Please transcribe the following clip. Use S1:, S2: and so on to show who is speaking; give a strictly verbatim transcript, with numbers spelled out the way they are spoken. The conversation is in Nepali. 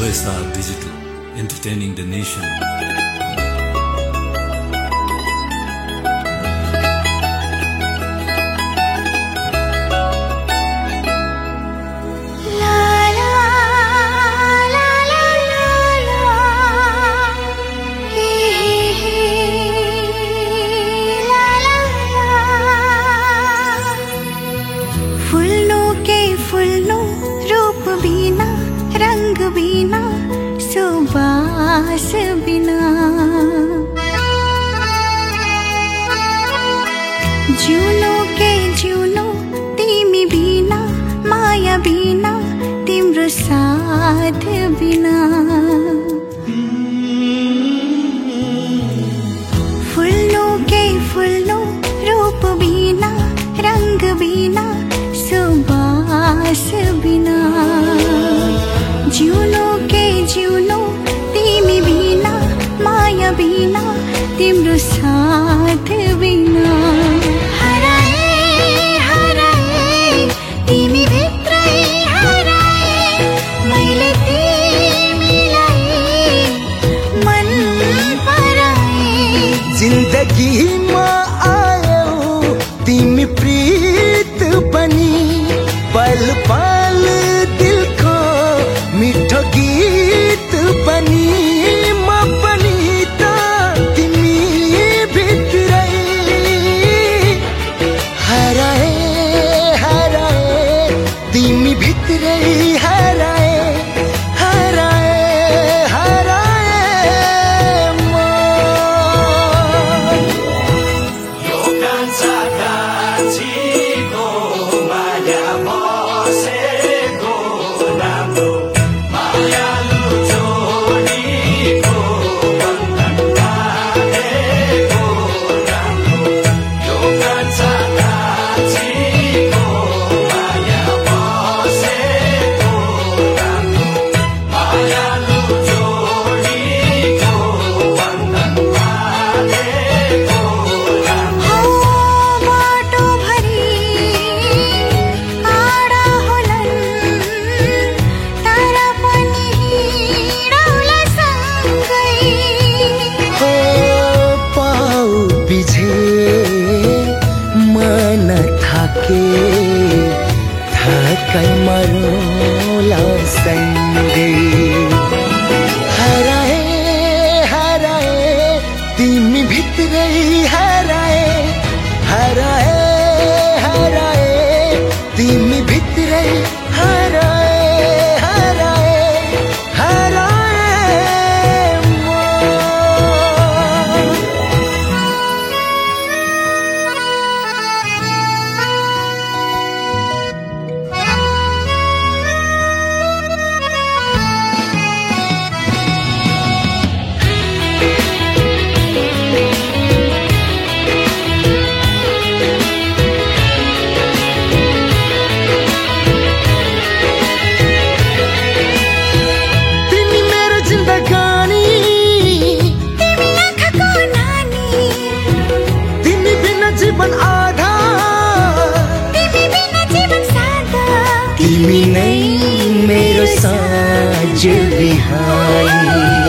S1: Star Digital, entertaining the nation.
S2: रंग बिना सुबास बिना जुनो के जुनो तिमी बिना माया बिना तिम्रो साथ बिना फुल्नु के फुल्नु रूप बिना रंग बिना सुबास बिना जिउनु के जिउनु तिमी बिना माया बिना तिम्रो साथ बिना हराए हराए तिमी भित्रै हराए मैले तिमीलाई मन पराए
S3: जिन्दगीमा आयौ तिमी प्रीत बनी पल पल दिलको मिठो गीत बनी म पनि त तिमी भित्रै हराए हराए तिमी भित्रै हराए हराए हराए म
S4: यो कान्छा कान्छीको माया बसेको राम्रो
S3: थकाइ मरोला सँगै हराए हराए तिमी भित्रै हराए हराए हराए तिमी भित्रै हराए हराए हराए म तिमी नै मेरो साँझ बिहानी